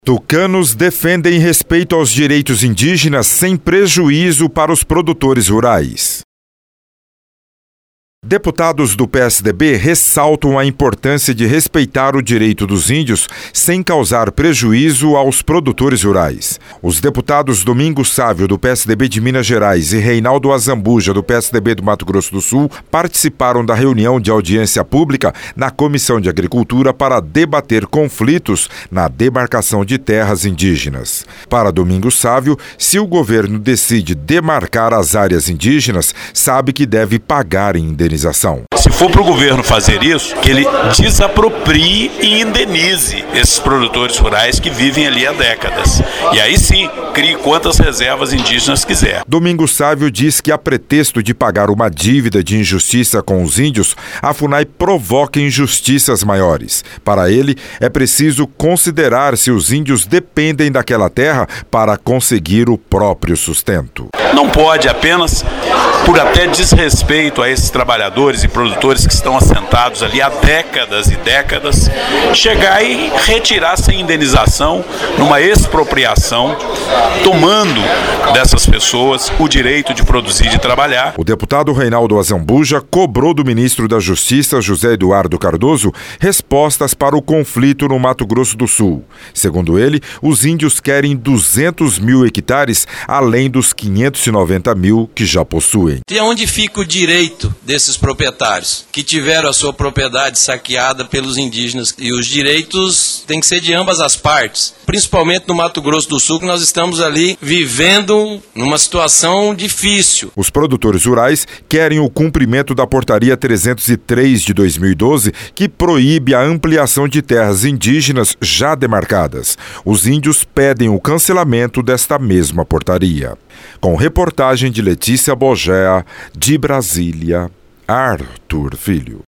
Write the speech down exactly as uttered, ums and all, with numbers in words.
Tucanos defendem respeito aos direitos indígenas sem prejuízo para os produtores rurais. Deputados do P S D B ressaltam a importância de respeitar o direito dos índios sem causar prejuízo aos produtores rurais. Os deputados Domingos Sávio, do P S D B de Minas Gerais, e Reinaldo Azambuja, do P S D B do Mato Grosso do Sul, participaram da reunião de audiência pública na Comissão de Agricultura para debater conflitos na demarcação de terras indígenas. Para Domingos Sávio, se o governo decide demarcar as áreas indígenas, sabe que deve pagar em indenização. Se for para o governo fazer isso, que ele desaproprie e indenize esses produtores rurais que vivem ali há décadas. E aí sim, crie quantas reservas indígenas quiser. Domingos Sávio diz que, a pretexto de pagar uma dívida de injustiça com os índios, a FUNAI provoca injustiças maiores. Para ele, é preciso considerar se os índios dependem daquela terra para conseguir o próprio sustento. Não pode apenas, por até desrespeito a esses trabalhadores e produtores que estão assentados ali há décadas e décadas, chegar e retirar sem indenização, numa expropriação, tomando dessas pessoas o direito de produzir e de trabalhar. O deputado Reinaldo Azambuja cobrou do ministro da Justiça, José Eduardo Cardoso, respostas para o conflito no Mato Grosso do Sul. Segundo ele, os índios querem duzentos mil hectares, além dos quinhentos e noventa mil que já possuem. E onde fica o direito desses proprietários que tiveram a sua propriedade saqueada pelos indígenas? E os direitos têm que ser de ambas as partes, principalmente no Mato Grosso do Sul, que nós estamos ali vivendo numa situação difícil. Os produtores rurais querem o cumprimento da Portaria trezentos e três de dois mil e doze, que proíbe a ampliação de terras indígenas já demarcadas. Os índios pedem o cancelamento desta mesma portaria. Com reportagem de Letícia Bogea, de Brasília, Arthur Filho.